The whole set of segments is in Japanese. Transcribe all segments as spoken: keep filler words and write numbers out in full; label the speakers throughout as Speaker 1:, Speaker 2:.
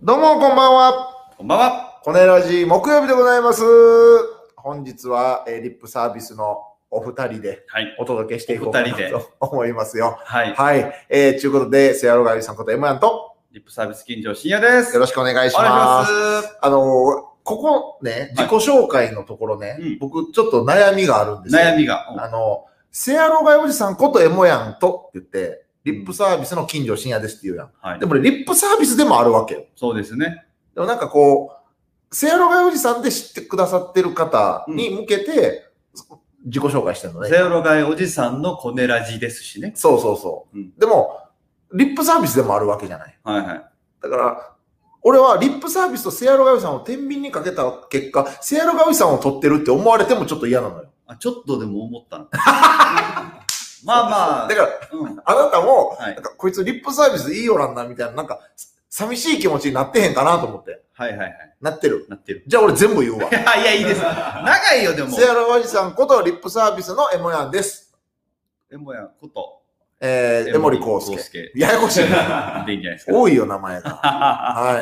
Speaker 1: どうもこんばんは。
Speaker 2: こんばんは。
Speaker 1: コネラジ木曜日でございます。本日は、えー、リップサービスのお二人でお届けしていこうかなと思いますよ。
Speaker 2: はい。
Speaker 1: はい。えー、ということで、せやろがりさんことエムヤンと、
Speaker 2: リップサービス金城深夜です。
Speaker 1: よろしくお願いします。お願いします。あのー、ここね、自己紹介のところね、はい、僕ちょっと悩みがあるんですよ。
Speaker 2: 悩みが。
Speaker 1: あの、せやろがりおじさんことエムヤンとって言って、リップサービスの金城深夜ですって言うやん。はい、でもリップサービスでもあるわけよ。
Speaker 2: そうですね。
Speaker 1: でもなんかこう、せやろがりおじさんで知ってくださってる方に向けて、自己紹介してるのね。
Speaker 2: せやろがりおじさんのコネラジですしね。
Speaker 1: そうそうそう。うん、でも、リップサービスでもあるわけじゃない。
Speaker 2: はいはい。
Speaker 1: だから、俺はリップサービスとせやろがりおじさんを天秤にかけた結果、せやろがりおじさんを取ってるって思われてもちょっと嫌なのよ。
Speaker 2: あ、ちょっとでも思ったの。まあまあ。
Speaker 1: だから、うん、あなたも、はい、なんかこいつリップサービスでいいよらんな、みたいな、なんか、寂しい気持ちになってへんかなと思って。
Speaker 2: はいはいはい。
Speaker 1: なってる。
Speaker 2: なってる。
Speaker 1: じゃあ俺全部言うわ。
Speaker 2: いや、いや、いいです。長いよ、でも。
Speaker 1: せやろがりさんことリップサービスのエモヤンです。
Speaker 2: エモヤンこと。
Speaker 1: えー、江森康介。ややこしいな。
Speaker 2: でいいんじゃないですか。
Speaker 1: 多いよ、名前が。はい。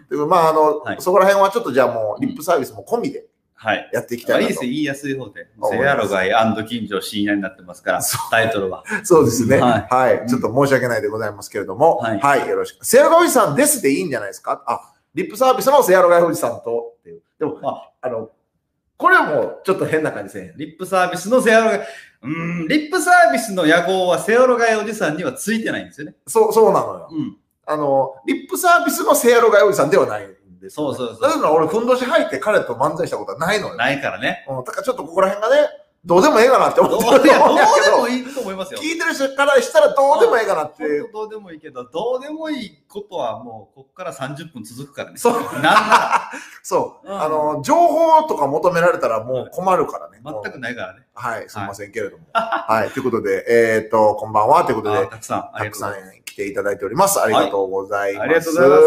Speaker 1: でまあ、あの、はい、そこら辺はちょっとじゃあもう、リップサービスも込みで。はい。やっていきたいなと。
Speaker 2: いいですよ、言いやすい方で。せやろがり金城深夜になってますから、タイトルは。
Speaker 1: そうですね。はい。はい。ちょっと申し訳ないでございますけれども。はい。はい。よろしく。せやろがりおじさんですでいいんじゃないですか。あ、リップサービスのせやろがりおじさんとっていう。でも、あ、あの、これはもうちょっと変な感じですね。
Speaker 2: リップサービスのせやろがり、うーん、リップサービスの野号はせやろがりおじさんにはついてないんですよね。
Speaker 1: そう、そうなのよ。うん。あの、リップサービスのせやろがりおじさんではない。
Speaker 2: そうそうそう。
Speaker 1: だから俺、ふんどし履いて彼と漫才したことはないのよ。
Speaker 2: ないからね。
Speaker 1: うん。だからちょっとここら辺がね、どうでもええかなって思ってる。
Speaker 2: どうでもいいと思いますよ。
Speaker 1: 聞いてる人からしたらどうでもええかなって。
Speaker 2: どうでもいいけど、どうでもいいことはもう、こっからさんじゅっぷん続くからね。
Speaker 1: そう。なんなら。そう。あの、情報とか求められたらもう困るからね。
Speaker 2: 全くないからね。
Speaker 1: はい。すみませんけれども。はい。ということで、えっと、こんばんは。ということで、
Speaker 2: たくさん、
Speaker 1: たくさん来ていただいております。ありがとうございます。
Speaker 2: ありがとうございます。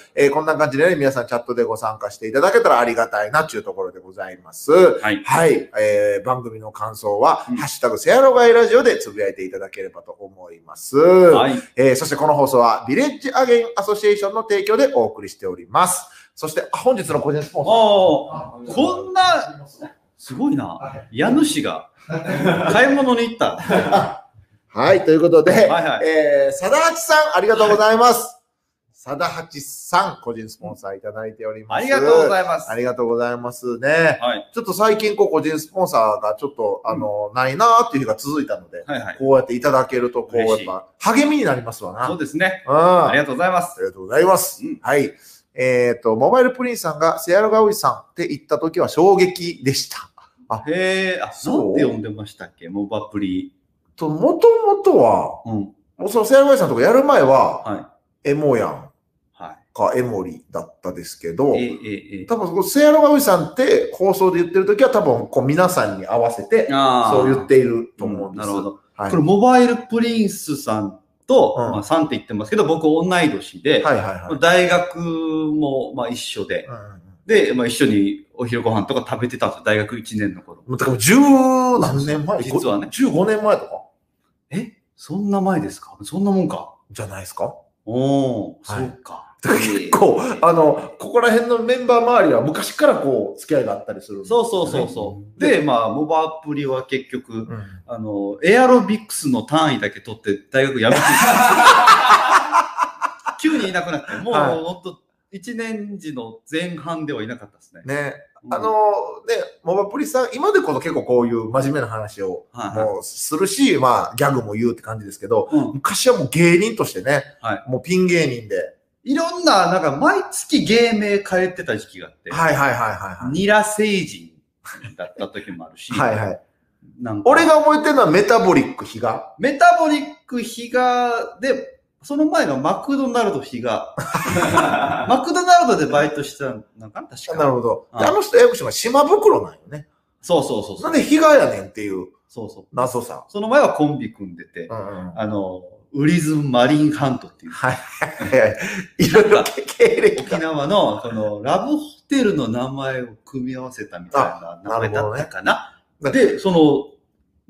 Speaker 1: えこんな感じでね、皆さんチャットでご参加していただけたらありがたいなっていうところでございます。はい。はい。えー、番組の感想は、ハッシュタグせやろがりラジオでつぶやいていただければと思います。はい。えー、そしてこの放送は、ビレッジアゲインアソシエーションの提供でお送りしております。そして、本日の個人スポンサ
Speaker 2: ー。こんな、すごいな。家主が買い物に行った。
Speaker 1: はい、ということで、はいはい、えー、さだはちさん、ありがとうございます。さだはちさん、個人スポンサーいただいております。
Speaker 2: ありがとうございます。
Speaker 1: ありがとうございますね。はい、ちょっと最近、こう、個人スポンサーがちょっと、あの、うん、ないなーっていう日が続いたので、はいはい、こうやっていただけると、こう、やっぱ、励みになりますわな。
Speaker 2: そうですね。うん。ありがとうございます。
Speaker 1: ありがとうございます。うん、はい。えっと、モバイルプリンさんが、せやろがりおじさんって言った時は衝撃でした。
Speaker 2: あ、へえ、あ、そうって呼んでましたっけ、モバプリ。
Speaker 1: と、もともとは、うん、もうそのせやろがりさんとかやる前は、はい、エモヤンかエモリだったですけど、はい、ええ、多分、せやろがりさんって放送で言ってる時は多分、こう皆さんに合わせて、そう言っていると思うんです。
Speaker 2: うん、なるほど。はい、これ、モバイルプリンスさんと、うん、まあ、さんって言ってますけど、僕同い年で、はいはいはい、大学もまあ一緒で、うん、で、まあ、一緒にお昼ご飯とか食べてたんですよ、大学いちねんの頃。
Speaker 1: だから十何年前
Speaker 2: 実はね。
Speaker 1: じゅうごねんまえとか
Speaker 2: えそんな前ですかそんなもんか
Speaker 1: じゃないですか
Speaker 2: おー、はい、そうか。
Speaker 1: 結構、あの、ここら辺のメンバー周りは昔からこう、付き合いがあったりする、ね。
Speaker 2: そうそうそうそう。で、まあ、モバアプリは結局、うん、あの、エアロビクスの単位だけ取って大学辞めて急にいなくなって、もう、はい、ほんと、いちねん時の前半ではいなかったですね。
Speaker 1: ね。あの、ね、モバプリさん、今でこそ結構こういう真面目な話をもうするし、はいはい、まあ、ギャグも言うって感じですけど、うん、昔はもう芸人としてね、はい、もうピン芸人で。
Speaker 2: いろんな、なんか、毎月芸名変えてた時期があって。
Speaker 1: はいはいはいはい。
Speaker 2: ニラ星人だった時もあるし。
Speaker 1: はいはい。なんか俺が覚えてるのはメタボリック比嘉。
Speaker 2: メタボリック比嘉で、その前がマクドナルド比嘉。マクドナルドでバイトしてたのかな確か。
Speaker 1: なるほど。あの人、役所が島袋なんよね。
Speaker 2: そうそうそうそう。
Speaker 1: なんで比嘉やねんっていう。
Speaker 2: そうそう。
Speaker 1: 謎さ。
Speaker 2: その前はコンビ組んでて、うんうん、あの、ウリズムマリンハントっていう。はいはいはい。いろいろ経歴沖縄の、この、ラブホテルの名前を組み合わせたみたいな名前だったかな。ね、で、その、なんか、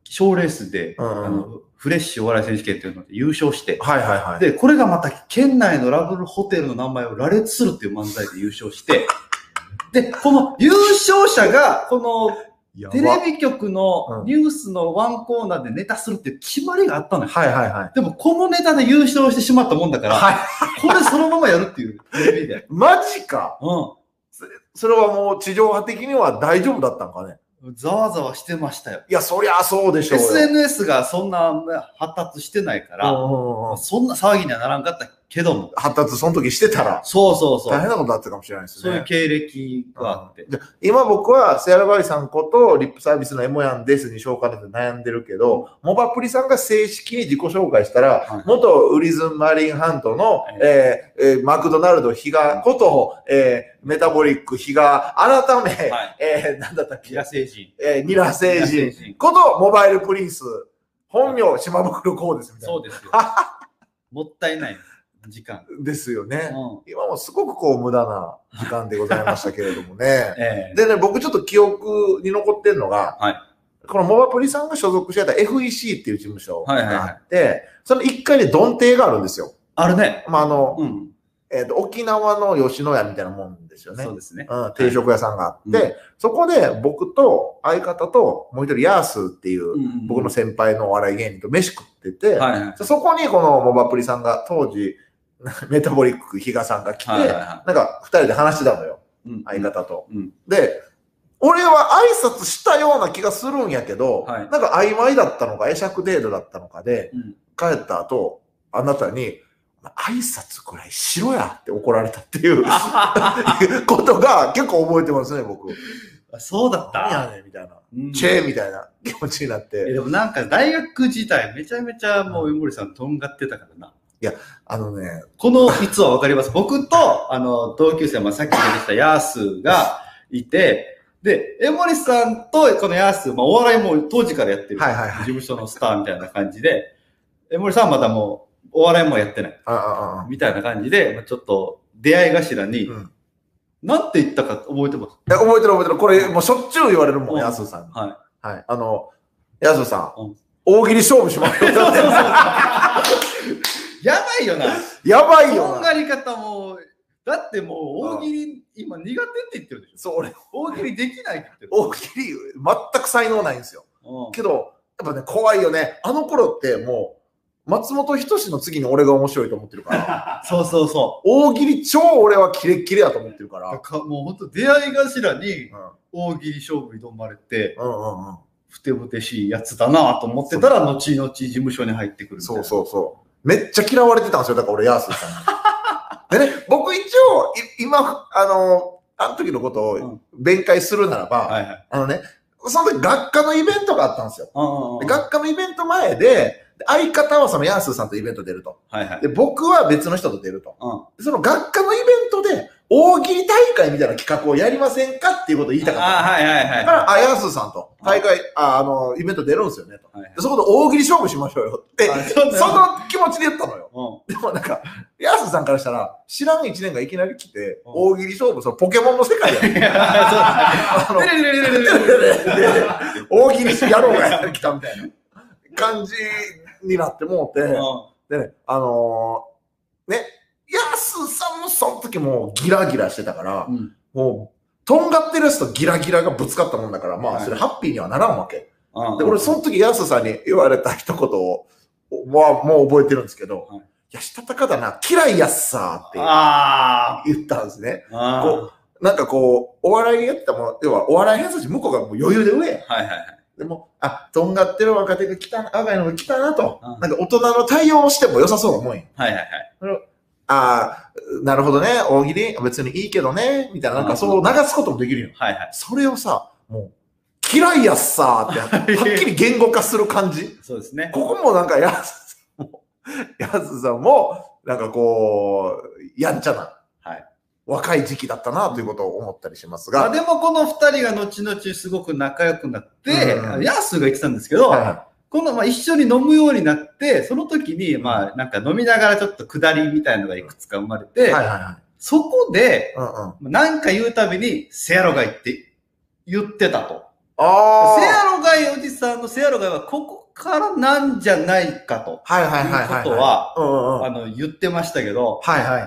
Speaker 2: 賞レースで、うん、あのフレッシュお笑い選手権っていうので優勝して、
Speaker 1: はいはいはい。
Speaker 2: で、これがまた県内のラブルホテルの名前を羅列するっていう漫才で優勝して、で、この優勝者が、このテレビ局のニュースのワンコーナーでネタするっていう決まりがあったのよ。
Speaker 1: はいはいはい。
Speaker 2: でもこのネタで優勝してしまったもんだから、はい、これそのままやるっていうテレビで。
Speaker 1: マジか。うん。それはもう地上波的には大丈夫だったのかね。
Speaker 2: ざわざわしてましたよ。
Speaker 1: いや、そりゃそうでしょうよ。
Speaker 2: エスエヌエス がそんな発達してないから、そんな騒ぎにはならんかったけども。
Speaker 1: 発達その時してたら。
Speaker 2: そうそうそう。
Speaker 1: 大変なことだったかもしれないですね。
Speaker 2: そういう経歴があって。
Speaker 1: じゃ今僕は、セアラバリさんことリップサービスのエモヤンですに紹介で悩んでるけど、モバプリさんが正式に自己紹介したら、はい、元ウリズンマリンハントの、はい、えーえー、マクドナルド比嘉こと、えーメタボリック比嘉改め、はい、えー、なんだったっけ
Speaker 2: ニラ星人。
Speaker 1: えー、ニラ星人。ことモバイルプリンス。本名、島袋こうですみたいな。
Speaker 2: そうですよ。もったいない時間。
Speaker 1: ですよね、うん。今もすごくこう無駄な時間でございましたけれどもね。えー、でね、僕ちょっと記憶に残ってるのが、はい、このモバプリさんが所属してた エフイーシー っていう事務所があって、はいはいはい、そのいっかいにドンテイがあるんですよ。
Speaker 2: あるね。
Speaker 1: まあ、あの、うんえっと、沖縄の吉野家みたいなもんですよね。
Speaker 2: そうですね。
Speaker 1: うん、定食屋さんがあって、はい、そこで僕と相方ともう一人ヤースっていう僕の先輩のお笑い芸人と飯食ってて、はいはい、そこにこのモバプリさんが当時メタボリック比嘉さんが来て、はいはいはい、なんか二人で話してたのよ。うん、相方と、うん。で、俺は挨拶したような気がするんやけど、はい、なんか曖昧だったのか会釈程度だったのかで、うん、帰った後、あなたに、挨拶くらいしろやって怒られたっていうことが結構覚えてますね、僕。
Speaker 2: そうだった。
Speaker 1: 何やねんみたいな、うん。チェーみたいな気持ちになって。
Speaker 2: でもなんか大学時代めちゃめちゃもう江森さんとんがってたからな。
Speaker 1: いや、あのね。
Speaker 2: この逸話わかります。僕と、あの、同級生、まあ、さっき出てきたヤースがいて、で、江森さんとこのヤース、まあ、お笑いも当時からやってる。はいはいはい、事務所のスターみたいな感じで、江森さんはまだもう、お笑いもやってない。あああみたいな感じで、ちょっと出会い頭に、うん、なんて言ったか覚えてます？
Speaker 1: いや、覚えてる覚えてる。これ、もうしょっちゅう言われるもん、ヤスさんに。はい。はい。あの、ヤスさん、うん、大喜利勝負しますよ。
Speaker 2: やばいよな。
Speaker 1: やばいよな。
Speaker 2: とんがり方も、だってもう大喜利、今苦手って言ってるでしょ。
Speaker 1: そう、俺。
Speaker 2: 大喜利できないって言ってる。
Speaker 1: 大喜利、全く才能ないんですよ。けど、やっぱね、怖いよね。あの頃ってもう、松本人志の次に俺が面白いと思ってるから。
Speaker 2: そうそうそう。
Speaker 1: 大喜利超俺はキレッキレだと思ってるから。
Speaker 2: かもう本当出会い頭に大喜利勝負挑まれて、うんうんうん、ふてぶてしいやつだなと思ってたら、後々事務所に入ってくるみたいな。
Speaker 1: そうそうそう。めっちゃ嫌われてたんですよ。だから俺、ヤースさんに。でね、僕一応、今、あの、あの時のことを弁解するならば、うんはいはい、あのね、その時学科のイベントがあったんですよ。うんうんうん、学科のイベント前で、相方はそのヤースーさんとイベント出ると。はいはい、で僕は別の人と出ると、うん。その学科のイベントで大喜利大会みたいな企画をやりませんかっていうことを言いたかった。あ、はいはいはい。だから、あ、ヤースーさんと大会、あ、あの、イベント出るんですよねと。はいはい、でそこで大喜利勝負しましょうよって、その気持ちで言ったのよ。うん、でもなんか、ヤースーさんからしたら、知らん一年がいきなり来て、大喜利勝負、そのポケモンの世界や。大喜利やろうがや来たみたいな感じになってもうて、うん、でね、あのー、ね、ヤスさんもその時もギラギラしてたから、うん、もう、とんがってるやつとギラギラがぶつかったもんだから、まあ、それハッピーにはならんわけ。はい、で、俺その時ヤスさんに言われた一言を、もう、もう覚えてるんですけど、はい、いや、したたかだな、嫌いやっさーって言ったんですね。こうなんかこう、お笑いやったもん、要はお笑い偏差値向こうがもう余裕で上。はいはいはい。でも、あ、とんがってる若手が来たな、若いのが来たなと、うん、なんか大人の対応をしても良さそうな思い。はいはいはい。ああ、なるほどね、大喜利、別にいいけどね、みたいな、なんかそう流すこともできるよ。はいはい。それをさ、もう、嫌いやっさーって、はっきり言語化する感じ。
Speaker 2: そうですね。
Speaker 1: ここもなんか、やすさんも、やすさんも、なんかこう、やんちゃな。はい。若い時期だったなということを思ったりしますが。
Speaker 2: まあ、でもこの二人が後々すごく仲良くなって、うん、ヤースが言ってたんですけど、はいはい、このまあ一緒に飲むようになって、その時にまあなんか飲みながらちょっと下りみたいなのがいくつか生まれて、はいはいはい、そこで、うんうん、なんか言うたびに、せやろがいって言ってたと。 ああ。セアロガイおじさんのセアロガイはここからなんじゃないかと。
Speaker 1: はいはいはいはい。
Speaker 2: いうことは、あの、言ってましたけど。
Speaker 1: はいはい。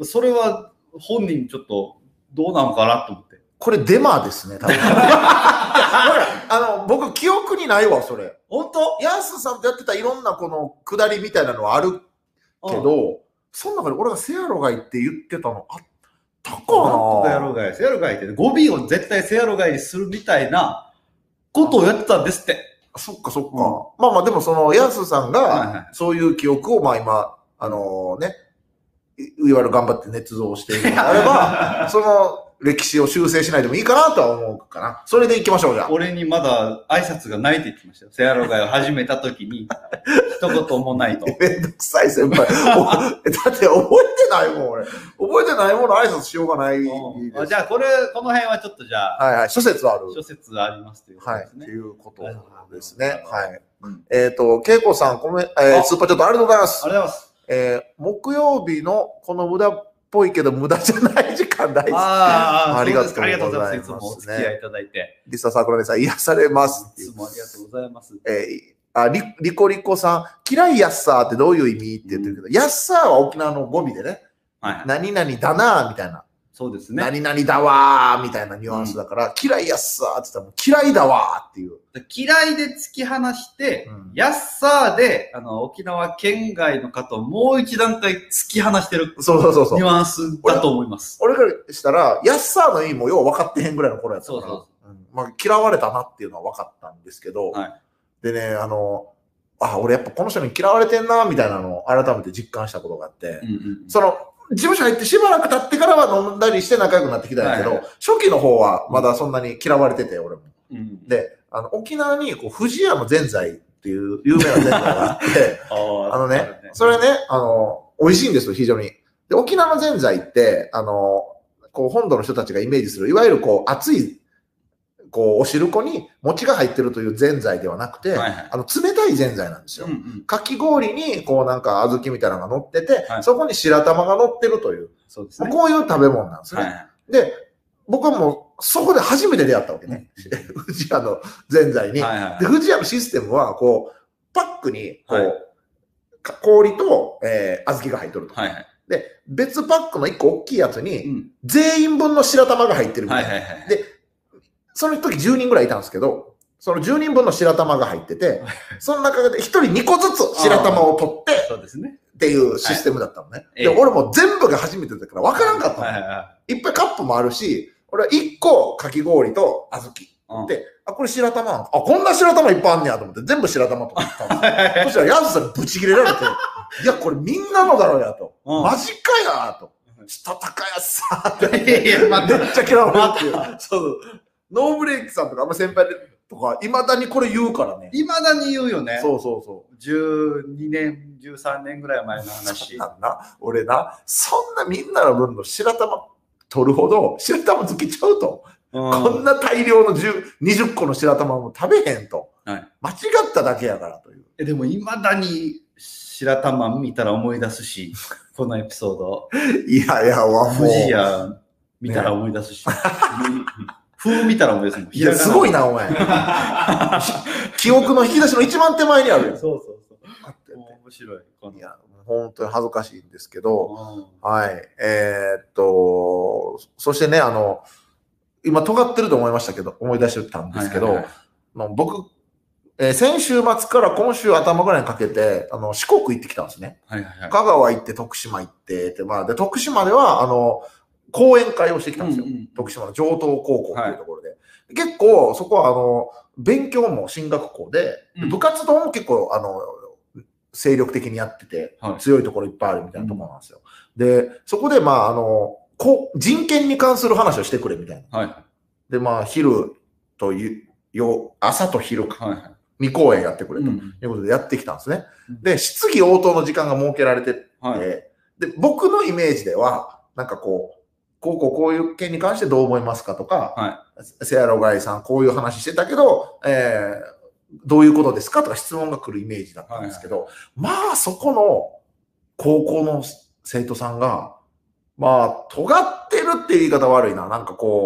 Speaker 2: それは本人ちょっとどうなのかなと思って。
Speaker 1: これデマですね、多分。あの、僕記憶にないわ、それ。
Speaker 2: 本当？
Speaker 1: ヤスさんとやってたいろんなこの下りみたいなのはあるけど、うん、その中で俺がセアロガイって言ってたのあったかな？
Speaker 2: セアロガイ。セアロガイって語尾を絶対セアロガイにするみたいなことをやってたんですって。
Speaker 1: そっかそっか。うん、まあまあでもそのヤスさんがそういう記憶をまあ今、あのー、ね、いわゆる頑張って捏造しているのであれば、その歴史を修正しないでもいいかなとは思うかな。それで行きましょう、じゃあ。
Speaker 2: 俺にまだ挨拶がないって言ってましたよ。セアロガイを始めた時に、一言もないと。
Speaker 1: めんどくさい先輩。だって覚えてないもん、俺。覚えてないもの挨拶しようがないです。
Speaker 2: じゃあ、これ、この辺はちょっとじゃあ。
Speaker 1: はいはい。諸説ある。
Speaker 2: 諸説ありますということですね。
Speaker 1: はい。ということですね。はい。うん、えっと、けいこさん、ごめん、えー、スーパーチャットありがとうございます。
Speaker 2: ありがとうございます。
Speaker 1: えー、木曜日のこの無駄っぽいけど無駄じゃない時間大好き。
Speaker 2: ああ、
Speaker 1: ありがとうございます。
Speaker 2: ありがとうございます。いつもお付き合いいただいて。
Speaker 1: リササクラネさん、癒されます。
Speaker 2: いつもありがとうございます。
Speaker 1: えー、あリ、リコリコさん、嫌いやっさーってどういう意味って言ってるけど、うん、やっさーは沖縄の語尾でね、はいはい、何々だなーみたいな。
Speaker 2: そうですね。
Speaker 1: 何々だわーみたいなニュアンスだから、うん、嫌いやっさーって言ったら嫌いだわーっていう。
Speaker 2: 嫌いで突き放して、うん、やっさーで、あの、沖縄県外の方をもう一段階突き放してる。
Speaker 1: そうそうそうそう。
Speaker 2: ニュアンスだと思います。
Speaker 1: 俺からしたら、やっさーの意味もよう分かってへんぐらいの頃やったから。そうそうそう。うん、まあ、嫌われたなっていうのは分かったんですけど、はい、でね、あの、あ、俺やっぱこの人に嫌われてんな、みたいなのを改めて実感したことがあって、うんうん、その、事務所入ってしばらく経ってからは飲んだりして仲良くなってきたんやけど、はいはい、初期の方はまだそんなに嫌われてて、俺も。うん、で、あの、沖縄にこう、富士屋のぜんざいっていう有名なぜんざいがあって、あ, あのね、ねそれね、あの、美味しいんですよ、非常に。で、沖縄のぜんざいって、あの、こう、本土の人たちがイメージする、いわゆるこう、熱い、こう、お汁粉に餅が入ってるというぜんざいではなくて、はいはい、あの、冷たいぜんざいなんですよ。うんうん、かき氷に、こう、なんか、小豆みたいなのが乗ってて、はい、そこに白玉が乗ってるという、そうですね、こういう食べ物なんですね。はいはい、で、僕はもう、そこで初めて出会ったわけね。うん、富士屋のぜんざいに。はいはいはい、で、富士屋のシステムは、こう、パックに、こう、はい、氷と、えー、小豆が入っとると。はいはい、で、別パックの一個大きいやつに、うん、全員分の白玉が入ってるみたいな。はいはいはい、で、その時じゅうにんぐらいいたんですけど、そのじゅうにんぶんの白玉が入ってて、その中でひとりにこずつ白玉を取って、そうですね。っていうシステムだったのね。はい、で、俺も全部が初めてだから分からんかったの。はいはいはい、いっぱいカップもあるし、俺はいっこかき氷と小豆。で、あ、これ白玉なの？あ、こんな白玉いっぱいあんねやと思って全部白玉と思ったんですよ。そしたらヤズさんにブチ切れられて、いや、これみんなのだろうやと。マジかやと。したたかやさーって。いやいや、まためっちゃ嫌われるっていう。そう。ノーブレイクさんとかあんま先輩とか、未だにこれ言うからね。
Speaker 2: 未だに言うよね。
Speaker 1: そうそうそう。
Speaker 2: じゅうにねん、じゅうさんねんぐらい前の話。
Speaker 1: なんな。俺な、そんなみんなの分の白玉取るほど、白玉好きちゃうと。うん、こんな大量のじゅう、にじゅっこの白玉も食べへんと。はい、間違っただけやからという。
Speaker 2: え、でも未だに白玉見たら思い出すし、このエピソード。
Speaker 1: いやいや、もう。
Speaker 2: 富士屋見たら思い出すし。ね風見たら思い出すもん。
Speaker 1: いや、すごいな、お前。記憶の引き出しの一番手前にあるよ。
Speaker 2: そうそうそう。面白い。
Speaker 1: いや、本当に恥ずかしいんですけど、はい。えー、っと、そしてね、あの、今、尖ってると思いましたけど、思い出してたんですけど、はいはいはい、僕、えー、先週末から今週頭ぐらいにかけて、あの、四国行ってきたんですね。はいはいはい、香川行って、徳島行って、で、まあ、で、徳島では、あの、講演会をしてきたんですよ。うんうん、徳島の城東高校というところで。はい、結構、そこは、あの、勉強も進学校で、うん、部活動も結構、あの、精力的にやってて、はい、強いところいっぱいあるみたいなところなんですよ。うん、で、そこで、まあ、あの、こ人権に関する話をしてくれみたいな。はい、で、まあ、昼とよ、朝と昼か。はい、に講演やってくれということでやってきたんですね。うん、で、質疑応答の時間が設けられてて、はい、で、僕のイメージでは、なんかこう、こうこうこういう件に関してどう思いますかとか、はい、セアロガイさんこういう話してたけど、えー、どういうことですかとか質問が来るイメージだったんですけど、はいはい、まあそこの高校の生徒さんが、まあ尖ってるっていう言い方悪いな。なんかこう、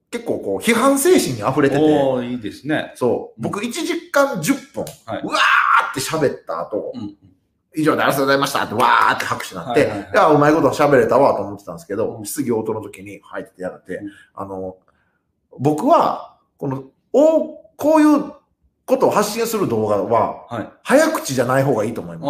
Speaker 1: 結構こう、批判精神に溢れてて。
Speaker 2: おー、いいですね。
Speaker 1: そう。僕いちじかんじゅっぷん、はい、うわーって喋った後、うん、以上でありがとうございましたってわーって拍手になって、はいはいはい、いや、うまいこと喋れたわと思ってたんですけど、うん、質疑応答の時に入ってやがって、うん、あの、僕は、この、お、こういうことを発信する動画は、はい、早口じゃない方がいいと思います。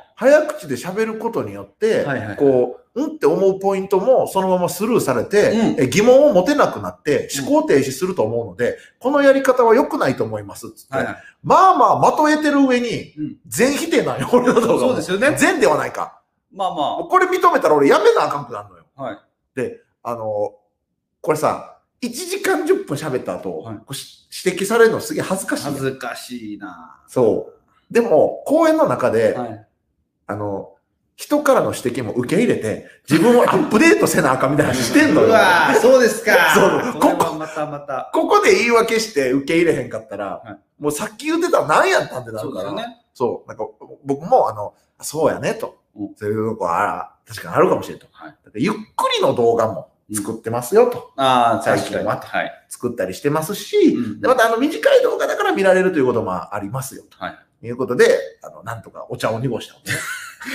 Speaker 1: 早口で喋ることによって、はいはいはい、こう、うんって思うポイントもそのままスルーされて、うん、え疑問を持てなくなって思考停止すると思うので、うん、このやり方は良くないと思いますっつって、はいはい、まあまあまとえてる上に、全否定なんよ、俺の動画も。
Speaker 2: そうですよね。
Speaker 1: 全ではないか。
Speaker 2: まあまあ。
Speaker 1: これ認めたら俺やめなあかんくなるのよ。はい、で、あの、これさ、いちじかんじゅっぷん喋った後、はい、指摘されるのすげえ恥ずかしい。
Speaker 2: 恥ずかしいな。
Speaker 1: そう。でも、講演の中で、はい、あの、人からの指摘も受け入れて、自分をアップデートせなあかんみたいな話してんのよ。
Speaker 2: うわぁ、そうですか。
Speaker 1: そう。こ
Speaker 2: こ、またまた。
Speaker 1: ここで言い訳して受け入れへんかったら、はい、もうさっき言ってたら何やったんってなるから。そうですよね。そう。なんか、僕も、あの、そうやね、と。うん、そういうとこは、確かにあるかもしれんと。はい、ゆっくりの動画も作ってますよ、と。うん、ああ、最近は、はい。作ったりしてますし、うん、でまた、あの、短い動画だから見られるということもありますよ、と。はい。いうことで、あの、なんとかお茶を濁したのね。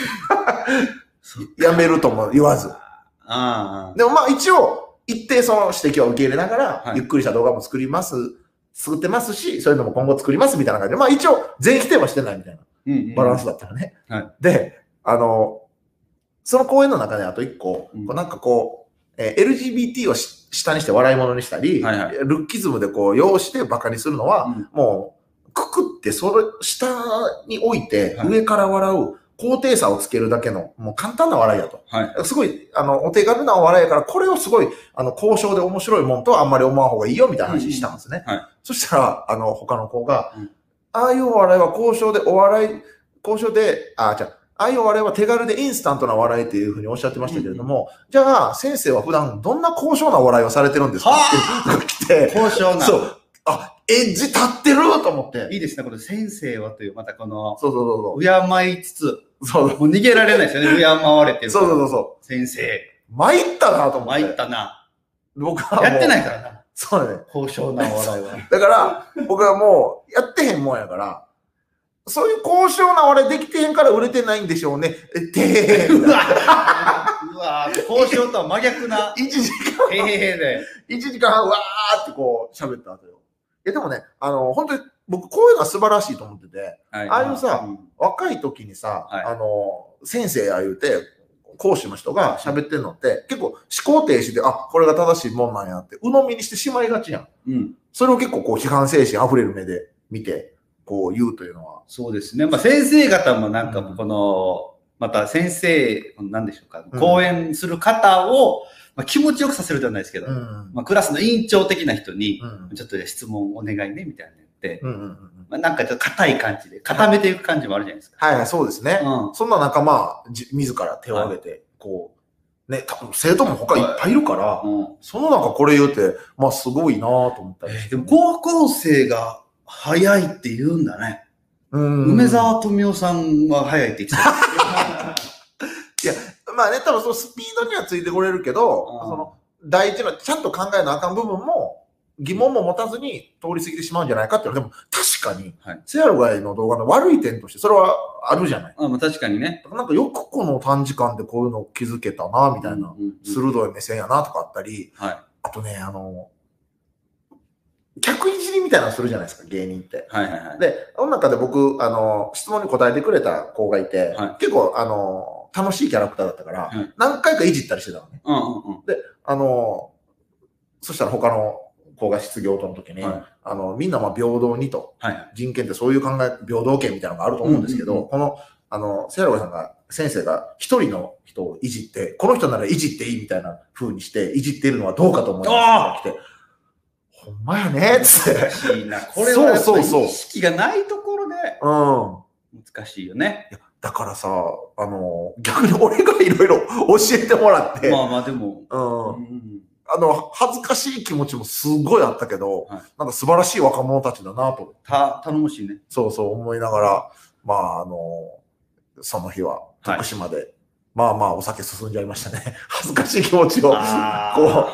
Speaker 1: やめるとも言わず。あでもまあ一応、一定その指摘を受け入れながら、はい、ゆっくりした動画も作ります、作ってますし、そういうのも今後作りますみたいな感じで、まあ一応全否定はしてないみたいなバランスだったらね。はい、で、あの、その講演の中であと一個、うん、こうなんかこう、えー、エルジービーティー を下にして笑い物にしたり、はいはい、ルッキズムでこう、用してバカにするのは、うん、もう、くくってそれ、下に置いて、上から笑う、高低差をつけるだけの、もう簡単な笑いだと。はい。すごい、あの、お手軽な笑いやから、これをすごい、あの、交渉で面白いもんとはあんまり思わん方がいいよ、みたいな話したんですね。うんうん、はい。そしたら、あの、他の子が、うん、ああいうお笑いは交渉で、お笑い、交渉で、あ、じゃあ、ああいうお笑いは手軽でインスタントな笑いっていうふうにおっしゃってましたけれども、うんうん、じゃあ、先生は普段どんな高尚なお笑いをされてるんですかっていうのが来て、
Speaker 2: 高尚な。
Speaker 1: そう。あ、エッジ立ってると思って。
Speaker 2: いいですね。この先生はという、またこの、
Speaker 1: そうそうそう
Speaker 2: そう。敬いつつ、
Speaker 1: そう。
Speaker 2: もう逃げられないですよね。敬われてる。
Speaker 1: そうそうそうそう。
Speaker 2: 先生。
Speaker 1: 参ったなと思って。
Speaker 2: 参ったな。
Speaker 1: 僕は
Speaker 2: やってないからな。
Speaker 1: そうだね。
Speaker 2: 高尚なお笑いは。
Speaker 1: だから、僕はもう、やってへんもんやから、そういう高尚なお笑いできてへんから売れてないんでしょうね。え、てー。うわ
Speaker 2: うわ高尚とは真逆な。
Speaker 1: いちじかん。
Speaker 2: へへへで。
Speaker 1: いちじかんはん、わーってこう、喋った後よ。いや、でもね、あの、本当に、僕、こういうのは素晴らしいと思ってて、はい、ああいうさ、うん、若い時にさ、はい、あの、先生や言うて、講師の人が喋ってるのって、結構思考停止で、あ、これが正しいもんなんやって、鵜呑みにしてしまいがちやん。うん。それを結構こう、批判精神溢れる目で見て、こう言うというのは。
Speaker 2: そうですね。まあ、先生方もなんか、この、うん、また先生、なんでしょうか、講演する方を、まあ、気持ちよくさせるじゃないですけど、うん、まあ、クラスの委員長的な人に、うん、ちょっと質問お願いね、みたいな言って、うんうんうんまあ、なんかちょっと硬い感じで、固めていく感じもあるじゃないですか。
Speaker 1: はい、はい、そうですね。うん、そんな仲間、自ら手を挙げて、はい、こう、ね、多分生徒も他いっぱいいるから、うん、その中これ言うて、まあすごいなと思ったりして、
Speaker 2: えー。でも高校生が早いって言うんだね。うん。梅沢富美男さんは早いって言ってた。
Speaker 1: いや、まあね、多分そのスピードにはついてこれるけど、その大事な、ちゃんと考えなあかん部分も、疑問も持たずに通り過ぎてしまうんじゃないかっていうのは、でも確かに、はい、セアロガイの動画の悪い点として、それはあるじゃない。
Speaker 2: あ、まあ確かにね。
Speaker 1: なんかよくこの短時間でこういうの気づけたな、みたいな、鋭い目線やなとかあったり、はい、あとね、あの、客いじりみたいなのするじゃないですか、芸人って。はいはいはい。で、その中で僕、あの、質問に答えてくれた子がいて、はい、結構、あの、楽しいキャラクターだったから、はい、何回かいじったりしてたのね。うんうんうん、で、あの、そしたら他の子が質疑応答の時に、はい、あの、みんなまあ平等にと、はい、人権ってそういう考え、平等権みたいなのがあると思うんですけど、うんうんうん、この、あの、セアロガさんが、先生が一人の人をいじって、この人ならいじっていいみたいな風にして、いじっているのはどうかと思いますって。ほんまやねつって。
Speaker 2: 難しいな。これはやっぱり意識がないところで、うん。難しいよね。
Speaker 1: いやだからさ、あの、逆に俺がいろいろ教えてもらって。
Speaker 2: まあまあでも。
Speaker 1: うん。うん、あの、恥ずかしい気持ちもすごいあったけど、はい、なんか素晴らしい若者たちだなと。
Speaker 2: た、頼もしいね。
Speaker 1: そうそう思いながら、まああの、その日は徳島で、はい、まあまあお酒進んじゃいましたね。恥ずかしい気持ちを、こう、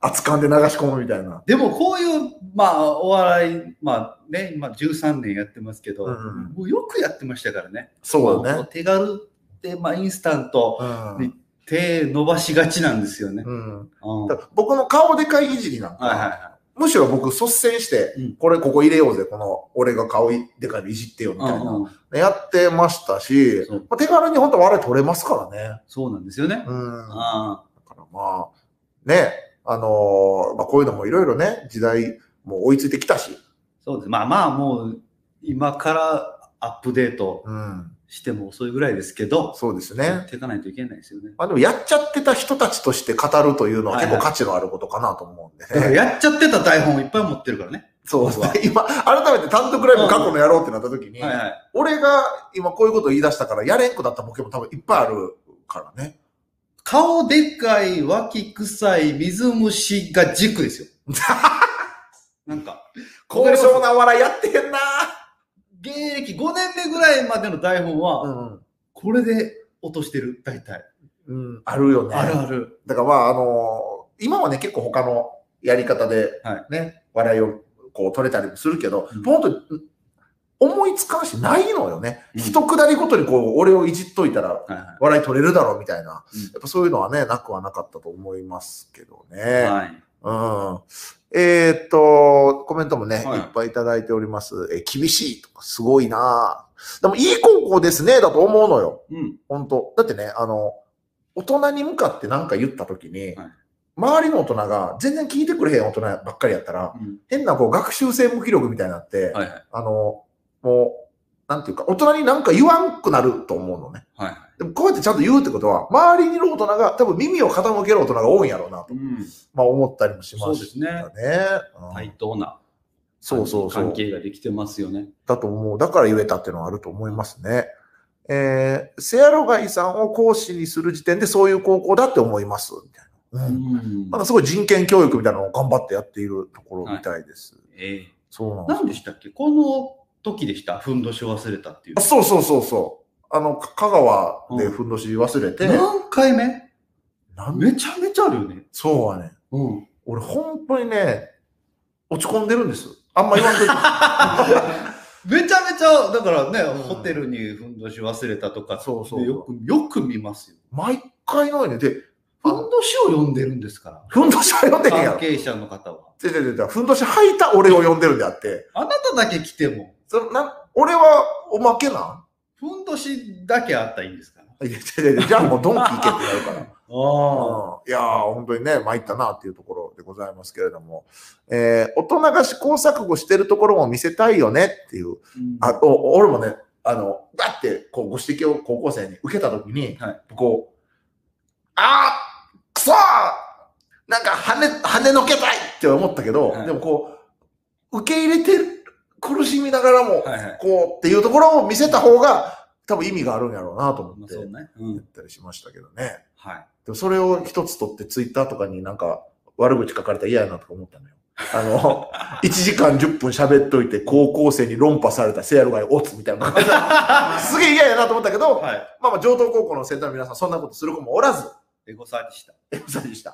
Speaker 1: 熱燗で流し込むみたいな。
Speaker 2: でもこういう、まあ、お笑い、まあね、今じゅうさんねんやってますけど、うん、もうよくやってましたからね。
Speaker 1: そうだね。
Speaker 2: 手軽で、まあ、インスタントに手伸ばしがちなんですよね。
Speaker 1: うんうん、僕の顔でかいいじりなんか、はいはいはい、むしろ僕率先して、うん、これここ入れようぜ、この俺が顔でかいのいじってよみたいな、うんうん、やってましたし、まあ、手軽に本当笑い取れますからね。
Speaker 2: そうなんですよね。
Speaker 1: うん、あだからまあ、ね、あのー、まあこういうのもいろいろね、時代も追いついてきたし。
Speaker 2: そうです。まあまあもう、今からアップデートしても遅いぐらいですけど、
Speaker 1: うん、そうですね。
Speaker 2: やっていかないといけないですよね。
Speaker 1: まあでもやっちゃってた人たちとして語るというのは結構価値のあることかなと思うんでね。
Speaker 2: はいはい、やっちゃってた台本をいっぱい持ってるからね。
Speaker 1: そうですね。今、改めて単独ライブ過去のやろうってなった時に、はいはい、俺が今こういうことを言い出したからやれんくなったボケも多分いっぱいあるからね。
Speaker 2: 顔でかい、脇臭い、水虫が軸ですよ。なんか、
Speaker 1: 高尚な笑いやってへんな。
Speaker 2: 芸歴ごねんめぐらいまでの台本は、うん、これで落としてる、大体。
Speaker 1: うん、あるよね。
Speaker 2: あるある。
Speaker 1: だからまあ、あのー、今はね、結構他のやり方で、ね、はい、笑いをこう取れたりもするけど、うん、本当に思いつかんしないのよね。うん、一くだりごとにこう、俺をいじっといたら、笑い取れるだろうみたいな、うん。やっぱそういうのはね、なくはなかったと思いますけどね。はい。うん。えー、っと、コメントもね、はい、いっぱいいただいております。えー、厳しいとか、すごいなぁ。でも、いい高校ですね、だと思うのよ。うん。本当だってね、あの、大人に向かって何か言ったときに、はい、周りの大人が全然聞いてくれへん大人ばっかりやったら、うん、変なこう学習性無気力みたいになって、はいはい、あの、もう、なんていうか、大人になんか言わんくなると思うのね。はいはい、でもこうやってちゃんと言うってことは、周りにいる大人が、多分耳を傾ける大人が多いんやろうなと、うん、まあ思ったりもしましたね。そうですね。
Speaker 2: うん、対等な。
Speaker 1: そうそうそう。
Speaker 2: 関係ができてますよね。
Speaker 1: だと思う。だから言えたっていうのはあると思いますね。えー、セアロガイさんを講師にする時点でそういう高校だって思います。みたいな。うん。なんかすごい人権教育みたいなのを頑張ってやっているところみたいです。はい、
Speaker 2: ええー、そうなんです。何でしたっけこの時でした。ふんどし忘れたっていう。
Speaker 1: あ、そうそうそうそう。あの、香川でふんどし忘れて。
Speaker 2: うん、何回目めちゃめちゃあるよね。
Speaker 1: そうはね。うん。俺本当にね、落ち込んでるんです。あんま言わんといて。
Speaker 2: めちゃめちゃ、だからね、うん、ホテルにふんどし忘れたとか、そうそうよく、よく見ますよ。
Speaker 1: 毎回のように。で、
Speaker 2: ふんどしを呼んでるんですから。
Speaker 1: ふんどしは呼んでへんやろ。
Speaker 2: 関係者の方は。
Speaker 1: 違う違う違う。ふんどし履いた俺を呼んでるんであって。
Speaker 2: あなただけ来ても。
Speaker 1: そな俺はおまけなん
Speaker 2: ふんどしだけあったらいいんですか
Speaker 1: いや違う違う。じゃあもうドンキ行けってなるから。ああ、いやー、本当にね、参ったなっていうところでございますけれども、えー、大人が試行錯誤してるところも見せたいよねっていう、うん、あお俺もね、あの、だってこうご指摘を高校生に受けたときに、はい、こう、あー、くそーなんか跳ね、跳ねのけたいって思ったけど、はい、でもこう、受け入れてる、苦しみながらも、はいはい、こうっていうところを見せた方が、多分意味があるんやろうなと思って、やったりしましたけどね。はい。でもそれを一つ取ってツイッターとかになんか悪口書かれたら嫌やなとか思ったのよ。あの、いちじかんじゅっぷん喋っといて高校生に論破されたセアロガイオツみたいな。すげえ嫌やなと思ったけど、はい、まあまあ上東高校の生徒の皆さんそんなことする子もおらず。
Speaker 2: エゴサーでした。
Speaker 1: エゴサーでした。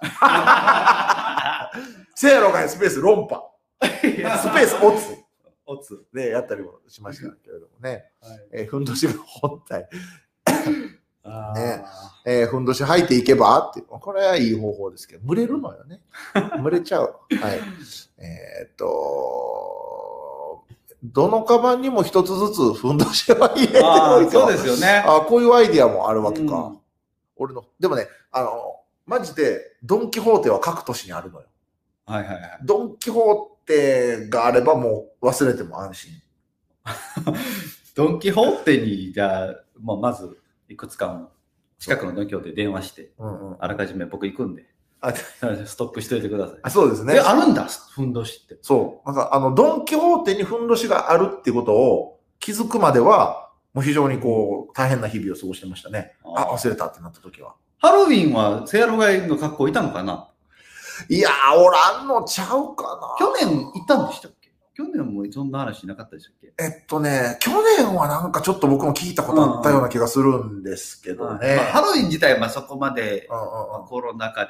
Speaker 1: セアロガイスペース論破。スペースオツ。
Speaker 2: オツ
Speaker 1: でやったりもしましたけれどもね。はい、えー、ふんどしが本体。ねえー、ふんどし履いていけばっていう。これはいい方法ですけど、蒸れるのよね。蒸れちゃう。はい。えー、っと、どのカバンにも一つずつふんどしは入れておいて。
Speaker 2: そうですよね。
Speaker 1: あ、こういうアイディアもあるわけか。うん、俺の、でもね、あの、マジで、ドンキホーテは各都市にあるのよ。
Speaker 2: はいはいはい。
Speaker 1: ドンキホーテがあればもう忘れても安心。
Speaker 2: ドンキホーテに、じゃあ、まあ、まず、いくつかも、近くのドンキホーテ電話して、うんうん、あらかじめ僕行くんで、あストックしといてください。
Speaker 1: あ、そうですね。
Speaker 2: え、あるんだ、ふんどしって。
Speaker 1: そう。なんか、あの、ドンキホーテにふんどしがあるっていうことを気づくまでは、もう非常にこう、大変な日々を過ごしてましたね。あ、忘れたってなった時は。
Speaker 2: ハロウィンはセアロガイの格好いたのかない
Speaker 1: やー、おらんのちゃうかな。
Speaker 2: 去年いたんでしたっけ去年もそんな話なかったでしたっけ
Speaker 1: えっとね、去年はなんかちょっと僕も聞いたことあったような気がするんですけどね。
Speaker 2: うんうんまあ、ハロウィン自体はそこまで、うんうん、コロナ禍で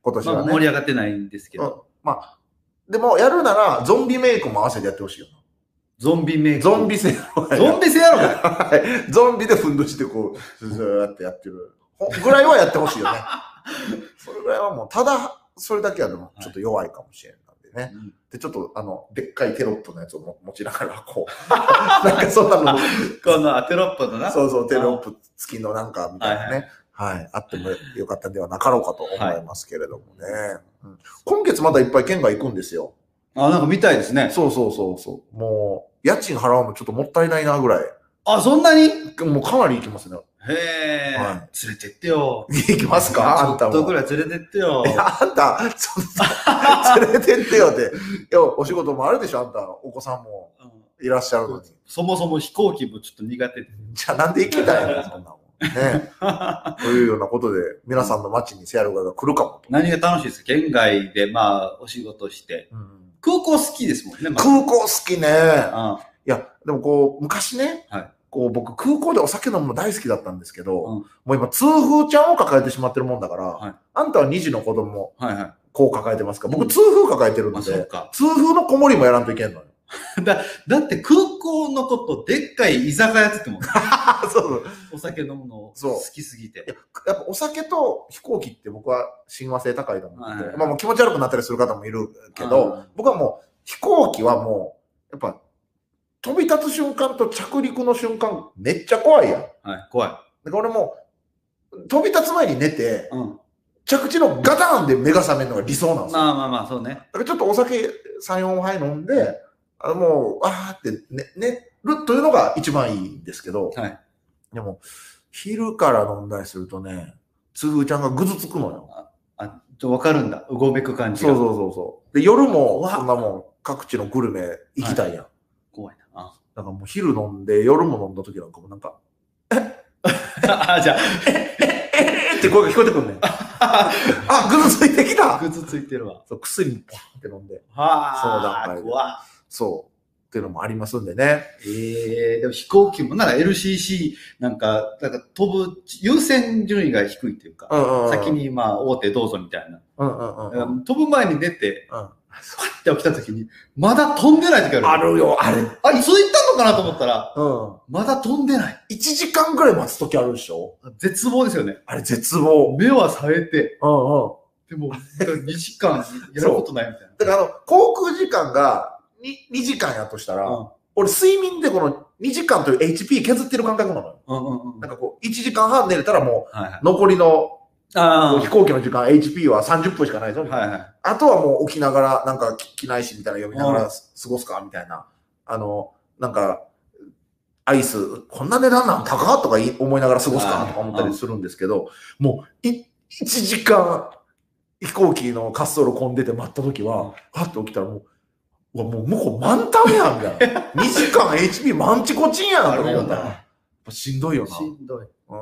Speaker 1: 今年はね。
Speaker 2: まあ、盛り上がってないんですけど。
Speaker 1: うん、まあ、でもやるなら、ゾンビメイクも合わせてやってほしいよな。
Speaker 2: ゾンビメイク。
Speaker 1: ゾンビせやろがい。
Speaker 2: ゾンビせやろが
Speaker 1: い。ゾンビでふんどしでこう、ずーってやってる。ぐらいはやってほしいよね。それぐらいはもう、ただ、それだけはでもちょっと弱いかもしれんなんでね。はい、で、ちょっとあの、でっかいテロップのやつを持ちながら、こう、なんかそんなの。
Speaker 2: このテロップのな。
Speaker 1: そうそう、テロップ付きのなんかみたいなね。はい、はい、あってもよかったんではなかろうかと思いますけれどもね。はい、うん、今月まだいっぱい県外行くんですよ。
Speaker 2: あ、なんか見たいですね。
Speaker 1: そうそうそうそう。もう、家賃払うのちょっともったいないなぐらい。
Speaker 2: あ、そんなに
Speaker 1: もうかなり行きますね。
Speaker 2: へえ、はい。連れてってよ。
Speaker 1: 行きますかあんたも。
Speaker 2: ちょっとぐらい連れてってよ。
Speaker 1: いや、あんた、ちょっと、連れてってよって。いや、お仕事もあるでしょ、あんた。お子さんもいらっしゃるのに。
Speaker 2: うん、そもそも飛行機もちょっと苦手で。
Speaker 1: じゃあなんで行きたいのそんなもん。ね。というようなことで、皆さんの街にセアロガが来るかもと。
Speaker 2: 何が楽しいですか県外で、まあ、お仕事して。うん、空港好きですもんね。
Speaker 1: まあ、空港好きね。ああいや、でもこう、昔ね、はい、こう僕空港でお酒飲むの大好きだったんですけど、うん、もう今痛風ちゃんを抱えてしまってるもんだから、はい、あんたはに児の子供、はいはい、こう抱えてますから、僕痛風抱えてるんで、うん、痛風の子守もやらんといけんのよ。
Speaker 2: だ、だって空港のことでっかい居酒屋って言っても
Speaker 1: そうそう。
Speaker 2: お酒飲むの好きすぎて。
Speaker 1: や, やっぱお酒と飛行機って僕は親和性高いと思って、はい、まあもう気持ち悪くなったりする方もいるけど、僕はもう飛行機はもう、やっぱ飛び立つ瞬間と着陸の瞬間めっちゃ怖いやん。
Speaker 2: はい、怖い。
Speaker 1: だから俺も飛び立つ前に寝て、うん、着地のガターンで目が覚めるのが理想なんですよ。
Speaker 2: まあまあまあ、そうね。だ
Speaker 1: からちょっとお酒さん、よんはい飲んで、あのもう、あーって寝、寝るというのが一番いいんですけど、はい、でも、昼から飲んだりするとね、つぐちゃんがぐずつくのよ。
Speaker 2: あ、あちょっとわかるんだ。うごめく感じが。
Speaker 1: そうそうそうそう。で、夜も、そんなもん、各地のグルメ行きたいやん。はい、
Speaker 2: 怖いな。あ
Speaker 1: だからもう昼飲んで、夜も飲んだ時なんかもなんか、
Speaker 2: あ、じゃあ、
Speaker 1: ええって声が聞こえてくるね。あ、ぐずついてきた。
Speaker 2: ぐずついてるわ。
Speaker 1: そう、薬にポンって飲んで。
Speaker 2: は
Speaker 1: その段階で。
Speaker 2: 怖
Speaker 1: そう。っていうのもありますんでね。
Speaker 2: ええー、でも飛行機もなら エルシーシー なんか、なんか飛ぶ優先順位が低いっていうか、うんうんうん、先にまあ大手どうぞみたいな。うんうんうん、飛ぶ前に出て、うん、パッて起きた時に、まだ飛んでない時ある。
Speaker 1: あるよ、あれ。
Speaker 2: あ、いつ行ったのかなと思ったら、うん、まだ飛んでない。
Speaker 1: いちじかんぐらい待つ時あるでしょ？
Speaker 2: 絶望ですよね。
Speaker 1: あれ絶望。
Speaker 2: 目は冴えて、
Speaker 1: うんうん、
Speaker 2: でもにじかんやることないみたいな。
Speaker 1: だからあの、航空時間がにじかんやとしたら、うん、俺睡眠でこのにじかんという エイチピー 削ってる感覚なのよ。うんうんうん、なんかこう、いちじかんはん寝れたらもう、はいはい、残りの飛行機の時間 エイチピー はさんじゅっぷんしかないぞみたいな、はいはい。あとはもう起きながら、なんか機内誌みたいな読みながら過ごすかみたいな。あの、なんか、アイス、こんな値段なん高とか思いながら過ごすかとか思ったりするんですけど、もういちじかん飛行機の滑走路混んでて待った時は、はって起きたらもう、うわ、もう向こう満タンやんみたいな。にじかん エイチピー マンチコチンやんと思ったら。やっぱしんどいよな。
Speaker 2: しんどい。
Speaker 1: うん。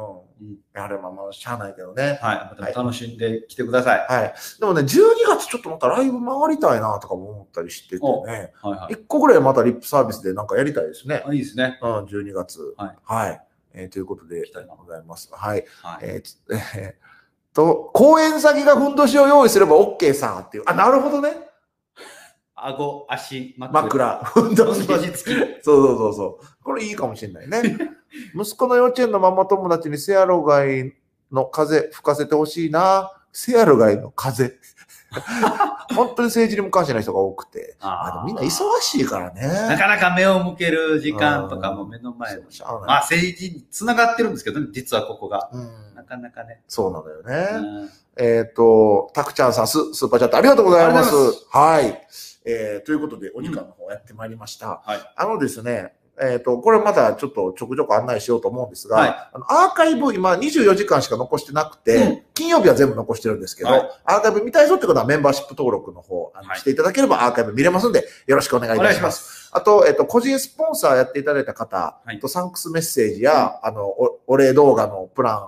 Speaker 1: あれはまあしゃあないけどね。
Speaker 2: はい。楽しんできてください。
Speaker 1: はい。でもね、じゅうにがつちょっとまたライブ回りたいなとかも思ったりしててね。はいはい。いっこぐらいまたリップサービスでなんかやりたいですね。
Speaker 2: いいですね。
Speaker 1: うん、じゅうにがつ。はい。はい。えー、ということでございます。はい。はい。えー、えー、と、公演先がふんどしを用意すれば OK さっていう。あ、なるほどね。
Speaker 2: 顎、足、
Speaker 1: 枕。ふんどし付き。そうそうそうそう。これいいかもしれないね。息子の幼稚園のママ友達にセアロガイの風吹かせてほしいな。セアロガイの風。本当に政治に無関心な人が多くて。あでもみんな忙しいからね。
Speaker 2: なかなか目を向ける時間とかも目の前の。まあ政治に繋がってるんですけどね、実はここが。なかなかね。
Speaker 1: そうなのよね。えっと、たくちゃんさんス、スーパーチャットありがとうございます。はい。えー、ということで、お時間の方やってまいりました。うんはい、あのですね、えっと、これまたちょっとちょくちょく案内しようと思うんですが、はい、あのアーカイブ今にじゅうよじかんしか残してなくて、うん、金曜日は全部残してるんですけど、はい、アーカイブ見たいぞってことはメンバーシップ登録の方、あのしていただければアーカイブ見れますんで、よろしくお願いいたします。あと、えっと、個人スポンサーやっていただいた方とサンクスメッセージや、うん、あのお、お礼動画のプラン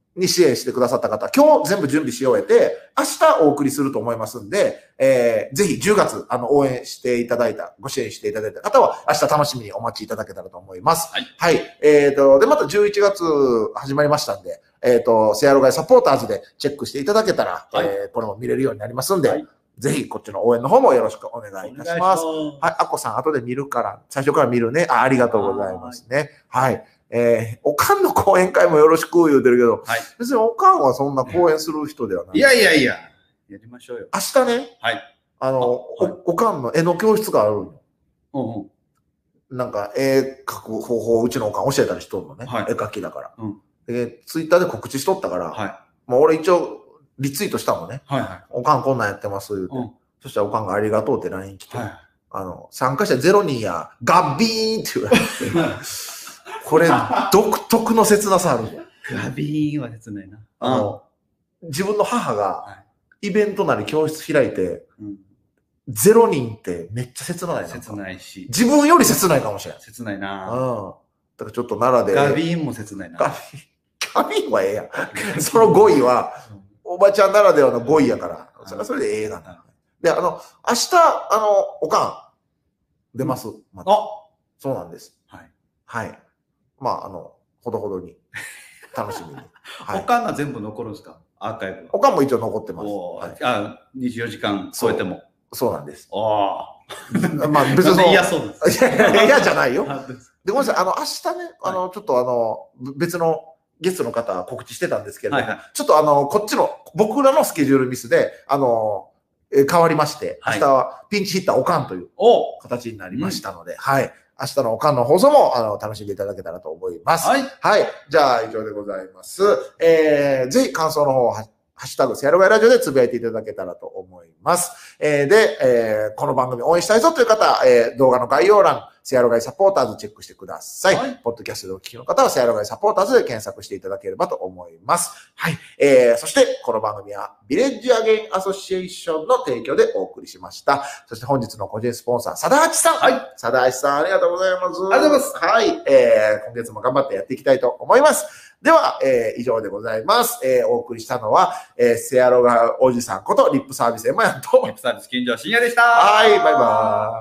Speaker 1: に支援してくださった方、今日全部準備し終えて、明日お送りすると思いますんで、えー、ぜひじゅうがつ、あの、応援していただいた、ご支援していただいた方は、明日楽しみにお待ちいただけたらと思います。はい。はい。えっと、で、またじゅういちがつ始まりましたんで、えっと、セアロガイサポーターズでチェックしていただけたら、はい、えー、これも見れるようになりますんで、はい、ぜひこっちの応援の方もよろしくお願いいたします。はい。あこさん、後で見るから、最初から見るね。あ、ありがとうございますね。はい。えー、おかんの講演会もよろしく言うてるけど、はい、別におかんはそんな講演する人ではない。
Speaker 2: いやいやいや、やりましょうよ。
Speaker 1: 明日ね、
Speaker 2: はい。
Speaker 1: あの、あはい、お, おかんの絵の教室があるの。うんうん、なんか、絵描く方法をうちのおかん教えたりしとるのね。はい、絵描きだから、うん。で。ツイッターで告知しとったから、はい、もう俺一応リツイートしたのね。はいはい、おかんこんなんやってます、言うて。うん、そしたらおかんがありがとうって ライン 来て、はい、あの、参加者ゼロにんや、ガッビーンって言われて。これ、独特の切なさある。
Speaker 2: ガビーンは切ないな。
Speaker 1: あの、自分の母が、イベントなり教室開いて、ゼロにんってめっちゃ切ないな。
Speaker 2: 切ないし。
Speaker 1: 自分より切ないかもしれない。
Speaker 2: 切ないな。
Speaker 1: うん。だからちょっと奈良で。
Speaker 2: ガビーンも切ないな。
Speaker 1: ガビーン、ガビーンはええやん。そのごいは、おばちゃんならではのごいやから、それはそれでええがな。で、あの、明日、あの、おかん、出ます。また。あ、そうなんです。はい。はい。まあ、あの、ほどほどに、楽しみに。
Speaker 2: はい、おかんが全部残るんですか、アーカイブは。
Speaker 1: おかんも一応残ってます。
Speaker 2: はい、あ、にじゅうよじかん超えても。
Speaker 1: そう、そうなんです。
Speaker 2: あ
Speaker 1: あ。まあ、別に。
Speaker 2: 嫌そうです。
Speaker 1: いやいや、嫌じゃないよ。で、ごめんなさい、あの、明日ね、あの、ちょっとあの、別のゲストの方告知してたんですけれども、はいはい、ちょっとあの、こっちの、僕らのスケジュールミスで、あの、え変わりまして、明日はピンチヒッターおかんという形になりましたので、うん、はい。明日のおかんの放送も、あの、楽しんでいただけたらと思います。はい。はい。じゃあ、以上でございます。えー、ぜひ感想の方を、ハッシュタグ、セアロガイラジオでつぶやいていただけたらと思います。えー、で、えー、この番組応援したいぞという方、えー、動画の概要欄、セアロガイサポーターズチェックしてください。はい、ポッドキャストでお聞きの方は、セアロガイサポーターズで検索していただければと思います。はい。えー、そして、この番組は、ビレッジアゲインアソシエーションの提供でお送りしました。そして本日の個人スポンサー、さだはちさん。はい。さだはちさん、ありがとうございます。ありがとうございます。はい。えー、今月も頑張ってやっていきたいと思います。では、えー、以上でございます。えー、お送りしたのは、えー、セアロガおじさんこと、リップサービスエマヤンと、
Speaker 2: リップサービス金城深夜でした。
Speaker 1: はい、バイバーイ。